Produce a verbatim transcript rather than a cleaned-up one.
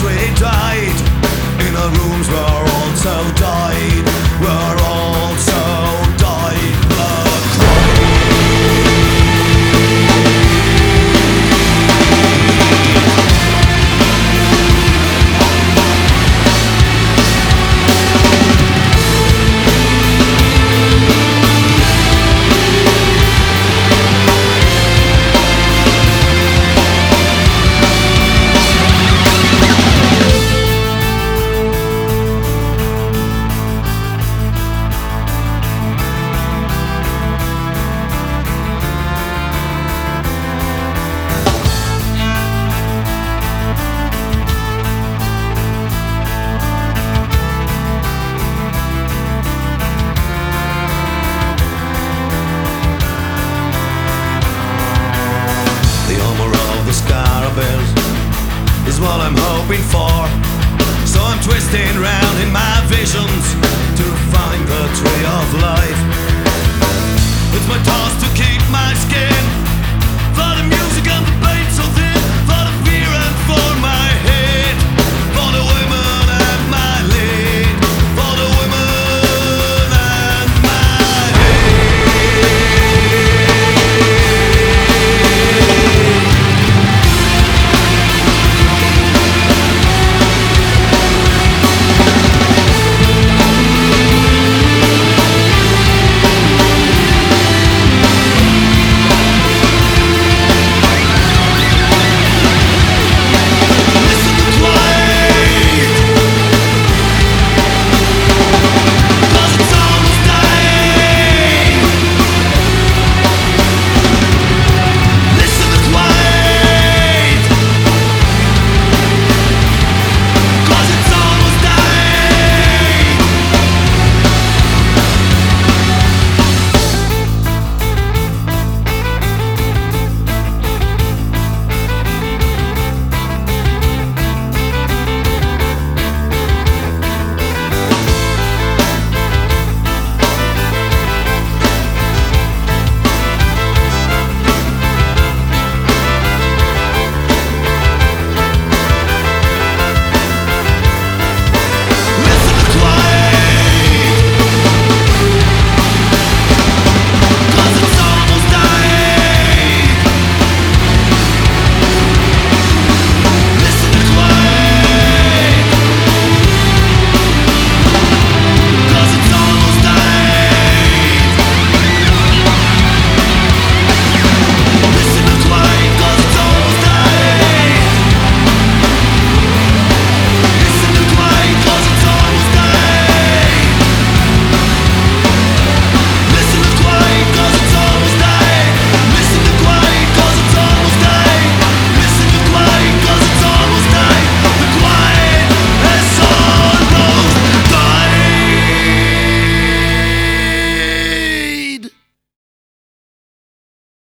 we died in the rooms where all so died, where all so died. Blood is what I'm hoping for. So I'm twisting round in my visions to find the tree of life. It's my task to keep my skin for the music and the pain so thin.